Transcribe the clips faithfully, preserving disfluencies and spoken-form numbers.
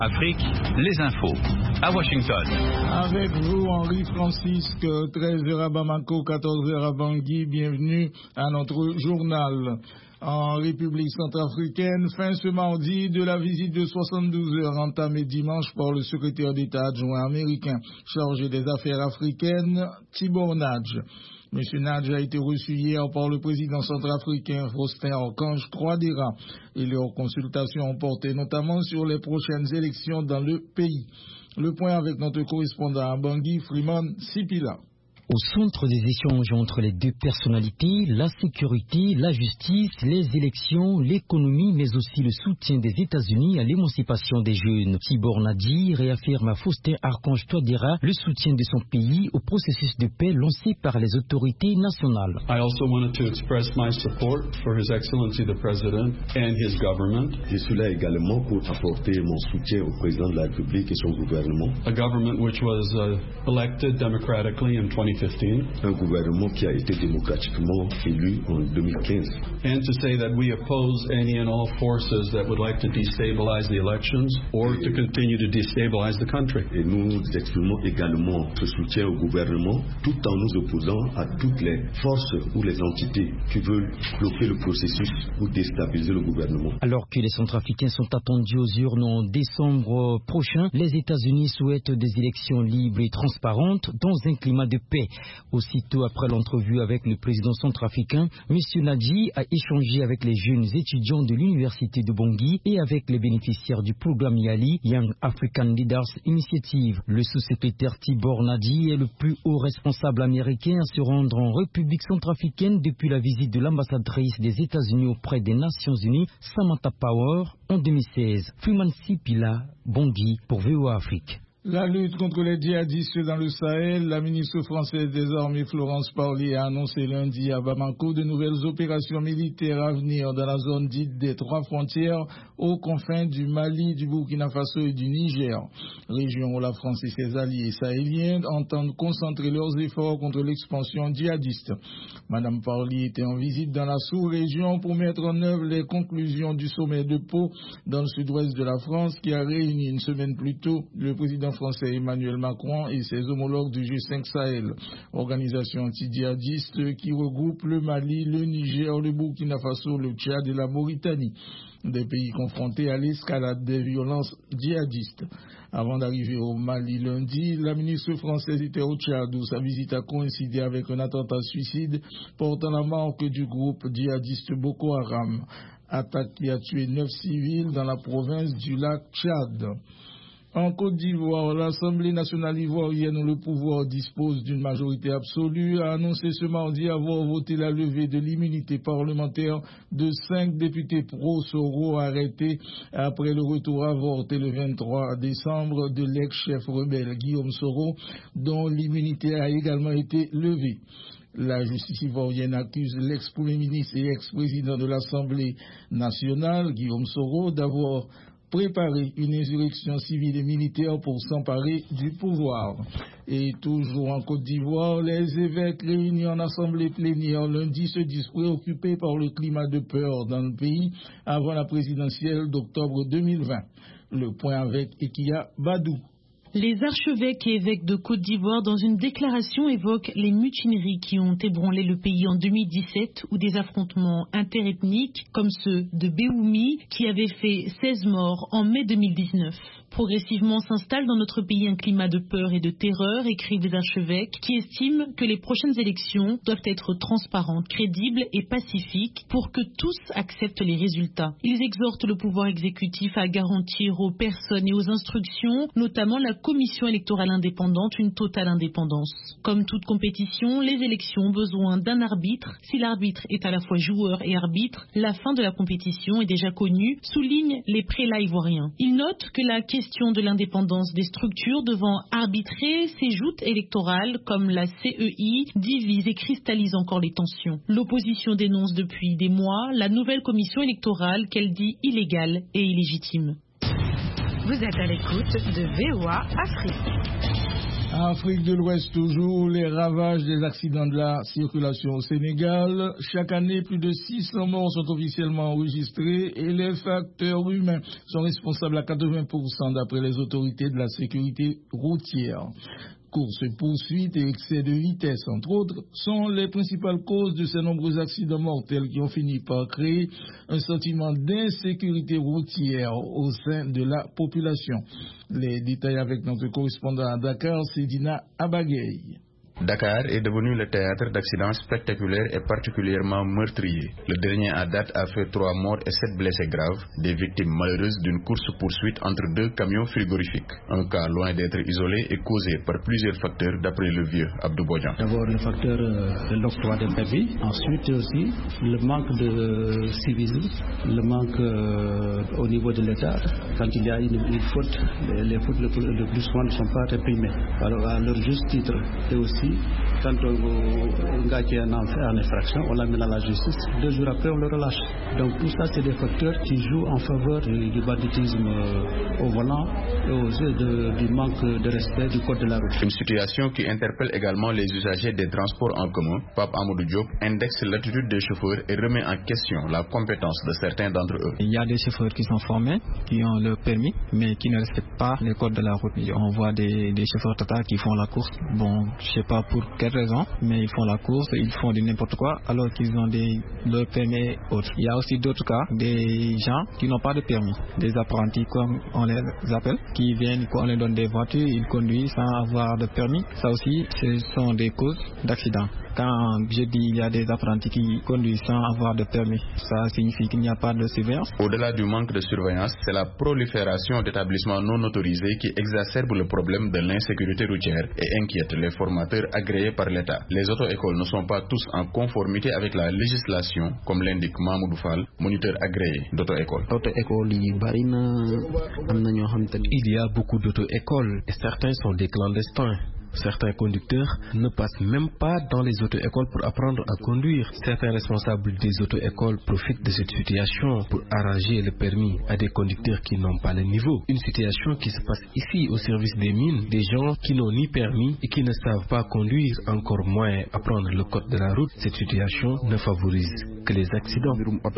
Afrique, les infos. À Washington. Avec vous, Henri Francisque, treize heures à Bamako, quatorze heures à Bangui. Bienvenue à notre journal. En République centrafricaine, fin ce mardi de la visite de soixante-douze heures entamée dimanche par le secrétaire d'État adjoint américain chargé des affaires africaines, Tibor Nadj. M. Nadj a été reçu hier par le président centrafricain Faustin Archange Touadéra et leurs consultations ont porté notamment sur les prochaines élections dans le pays. Le point avec notre correspondant à Bangui, Freeman Sipila. Au centre des échanges entre les deux personnalités, la sécurité, la justice, les élections, l'économie, mais aussi le soutien des États-Unis à l'émancipation des jeunes. Tibor Nadj réaffirme à Faustin Archange Touadéra le soutien de son pays au processus de paix lancé par les autorités nationales. I also wanted to express my support for His Excellency the President and his government. Je suis là également pour apporter mon soutien au président de la République et son gouvernement. A government which was uh, elected democratically in twenty fifteen. Un gouvernement qui a été démocratiquement élu en deux mille quinze. And to say that we oppose any and all forces that would like to destabilize the elections or to continue to destabilize the country. Et nous exprimons également ce soutien au gouvernement tout en nous opposant à toutes les forces ou les entités qui veulent bloquer le processus ou déstabiliser le gouvernement. Alors que les Centrafricains sont attendus aux urnes en décembre prochain, les États-Unis souhaitent des élections libres et transparentes dans un climat de paix. Aussitôt après l'entrevue avec le président centrafricain, M. Nadj a échangé avec les jeunes étudiants de l'université de Bangui et avec les bénéficiaires du programme YALI, Young African Leaders Initiative. Le sous-secrétaire Tibor Nadj est le plus haut responsable américain à se rendre en République centrafricaine depuis la visite de l'ambassadrice des États-Unis auprès des Nations Unies, Samantha Power, en deux mille seize. Freeman Sipila, Bangui pour V O A Afrique. La lutte contre les djihadistes dans le Sahel, la ministre française des Armées Florence Parly a annoncé lundi à Bamako de nouvelles opérations militaires à venir dans la zone dite des trois frontières aux confins du Mali, du Burkina Faso et du Niger. Région où la France et ses alliés sahéliens entendent concentrer leurs efforts contre l'expansion djihadiste. Madame Parly était en visite dans la sous-région pour mettre en œuvre les conclusions du sommet de Pau dans le sud-ouest de la France qui a réuni une semaine plus tôt le président français Emmanuel Macron et ses homologues du G cinq Sahel, organisation anti-djihadiste qui regroupe le Mali, le Niger, le Burkina Faso, le Tchad et la Mauritanie, des pays confrontés à l'escalade des violences djihadistes. Avant d'arriver au Mali lundi, la ministre française était au Tchad où sa visite a coïncidé avec un attentat suicide portant la marque du groupe djihadiste Boko Haram, attaque qui a tué neuf civils dans la province du lac Tchad. En Côte d'Ivoire, l'Assemblée nationale ivoirienne où le pouvoir dispose d'une majorité absolue a annoncé ce mardi avoir voté la levée de l'immunité parlementaire de cinq députés pro-Soro arrêtés après le retour avorté le vingt-trois décembre de l'ex-chef rebelle Guillaume Soro, dont l'immunité a également été levée. La justice ivoirienne accuse l'ex-premier ministre et ex-président de l'Assemblée nationale, Guillaume Soro, d'avoir préparer une insurrection civile et militaire pour s'emparer du pouvoir. Et toujours en Côte d'Ivoire, les évêques réunis en assemblée plénière lundi se disent préoccupés par le climat de peur dans le pays avant la présidentielle d'octobre deux mille vingt. Le point avec Ekia Badou. Les archevêques et évêques de Côte d'Ivoire, dans une déclaration, évoquent les mutineries qui ont ébranlé le pays en deux mille dix-sept ou des affrontements interethniques comme ceux de Béoumi qui avaient fait seize morts en mai deux mille dix-neuf. Progressivement s'installe dans notre pays un climat de peur et de terreur, écrivent les archevêques, qui estiment que les prochaines élections doivent être transparentes, crédibles et pacifiques pour que tous acceptent les résultats. Ils exhortent le pouvoir exécutif à garantir aux personnes et aux instructions, notamment la commission électorale indépendante, une totale indépendance. Comme toute compétition, les élections ont besoin d'un arbitre. Si l'arbitre est à la fois joueur et arbitre, la fin de la compétition est déjà connue, soulignent les prélats ivoiriens. Ils notent que la question question de l'indépendance des structures devant arbitrer ces joutes électorales comme la C E I divise et cristallise encore les tensions. L'opposition dénonce depuis des mois la nouvelle commission électorale qu'elle dit illégale et illégitime. Vous êtes à l'écoute de V O A Afrique. Afrique de l'Ouest toujours, les ravages des accidents de la circulation au Sénégal. Chaque année, plus de six cents morts sont officiellement enregistrés et les facteurs humains sont responsables à quatre-vingts pour cent d'après les autorités de la sécurité routière. Courses, poursuites et excès de vitesse, entre autres, sont les principales causes de ces nombreux accidents mortels qui ont fini par créer un sentiment d'insécurité routière au sein de la population. Les détails avec notre correspondant à Dakar, Sedina Abagay. Dakar est devenu le théâtre d'accidents spectaculaires et particulièrement meurtriers. Le dernier à date a fait trois morts et sept blessés graves, des victimes malheureuses d'une course-poursuite entre deux camions frigorifiques. Un cas loin d'être isolé est causé par plusieurs facteurs d'après le vieux Abdou Bodjan. D'abord le facteur de l'octroi des permis, ensuite aussi le manque de civisme, le manque euh, au niveau de l'État. Quand il y a une, une faute, les, les fautes le plus, le plus souvent ne sont pas réprimées. Alors à leur juste titre, et aussi quand un gars qui est en infraction, on l'amène à la justice, deux jours après on le relâche. Donc tout ça c'est des facteurs qui jouent en faveur du banditisme au volant et aussi de, du manque de respect du code de la route. Une situation qui interpelle également les usagers des transports en commun. Pape Amadou Diop indexe l'attitude des chauffeurs et remet en question la compétence de certains d'entre eux. Il y a des chauffeurs qui sont formés, qui ont le permis, mais qui ne respectent pas les codes de la route. On voit des, des chauffeurs Tata qui font la course, bon, je sais pas pour quelle raison, mais ils font la course, ils font du n'importe quoi alors qu'ils ont des, leur permis autres. Il y a aussi d'autres cas, des gens qui n'ont pas de permis, des apprentis comme on les appelle, qui viennent, on leur donne des voitures, ils conduisent sans avoir de permis. Ça aussi, ce sont des causes d'accidents. Quand je dis il y a des apprentis qui conduisent sans avoir de permis, ça signifie qu'il n'y a pas de surveillance. Au-delà du manque de surveillance, c'est la prolifération d'établissements non autorisés qui exacerbe le problème de l'insécurité routière et inquiète les formateurs agréés par l'État. Les auto-écoles ne sont pas tous en conformité avec la législation, comme l'indique Mamoudou Fall, moniteur agréé d'auto-école. Il y a beaucoup d'auto-écoles et certains sont des clandestins. Certains conducteurs ne passent même pas dans les auto-écoles pour apprendre à conduire. Certains responsables des auto-écoles profitent de cette situation pour arranger le permis à des conducteurs qui n'ont pas le niveau. Une situation qui se passe ici au service des mines, des gens qui n'ont ni permis et qui ne savent pas conduire, encore moins apprendre le code de la route. Cette situation ne favorise que les accidents.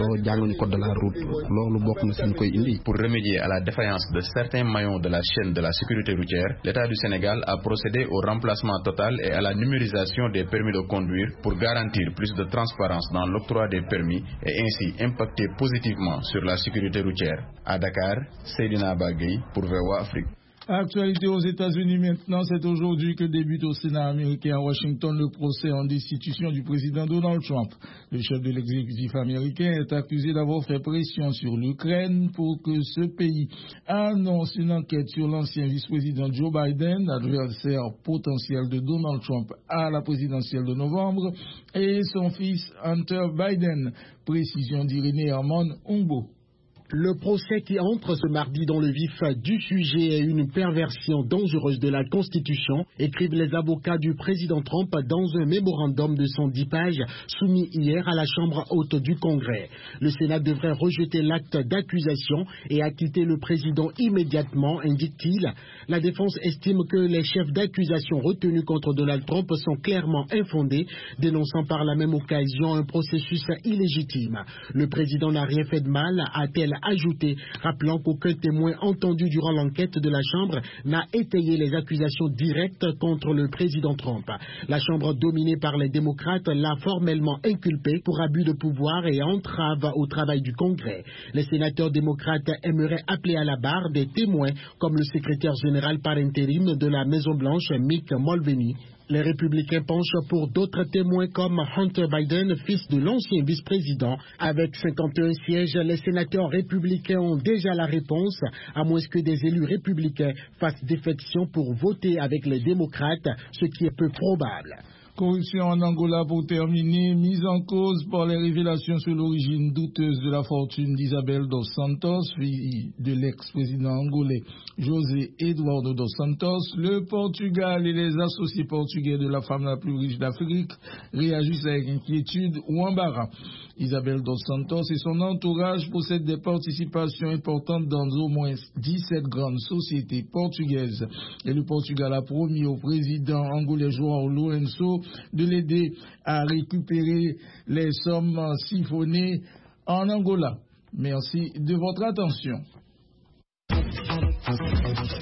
Pour remédier à la défaillance de certains maillons de la chaîne de la sécurité routière, l'État du Sénégal a procédé au remplacement total et à la numérisation des permis de conduire pour garantir plus de transparence dans l'octroi des permis et ainsi impacter positivement sur la sécurité routière. À Dakar, Seydina Bagay pour V O A Afrique. Actualité aux États-Unis maintenant, c'est aujourd'hui que débute au Sénat américain à Washington le procès en destitution du président Donald Trump. Le chef de l'exécutif américain est accusé d'avoir fait pression sur l'Ukraine pour que ce pays annonce une enquête sur l'ancien vice-président Joe Biden, adversaire potentiel de Donald Trump à la présidentielle de novembre, et son fils Hunter Biden. Précision d'Irénée Herman Umbo. Le procès qui entre ce mardi dans le vif du sujet est une perversion dangereuse de la Constitution, écrivent les avocats du président Trump dans un mémorandum de cent dix pages soumis hier à la Chambre haute du Congrès. Le Sénat devrait rejeter l'acte d'accusation et acquitter le président immédiatement, indique-t-il. La défense estime que les chefs d'accusation retenus contre Donald Trump sont clairement infondés, dénonçant par la même occasion un processus illégitime. Le président n'a rien fait de mal, a-t-elle ajouté, rappelant qu'aucun témoin entendu durant l'enquête de la Chambre n'a étayé les accusations directes contre le président Trump. La Chambre dominée par les démocrates l'a formellement inculpé pour abus de pouvoir et entrave au travail du Congrès. Les sénateurs démocrates aimeraient appeler à la barre des témoins comme le secrétaire général par intérim de la Maison-Blanche, Mick Mulvaney. Les républicains penchent pour d'autres témoins comme Hunter Biden, fils de l'ancien vice-président. Avec cinquante et un sièges, les sénateurs républicains ont déjà la réponse, à moins que des élus républicains fassent défection pour voter avec les démocrates, ce qui est peu probable. Corruption en Angola pour terminer, mise en cause par les révélations sur l'origine douteuse de la fortune d'Isabel dos Santos, fille de l'ex-président angolais José Eduardo dos Santos. Le Portugal et les associés portugais de la femme la plus riche d'Afrique réagissent avec inquiétude ou embarras. Isabel dos Santos et son entourage possèdent des participations importantes dans au moins dix-sept grandes sociétés portugaises. Et le Portugal a promis au président angolais João Lourenço de l'aider à récupérer les sommes siphonnées en Angola. Merci de votre attention.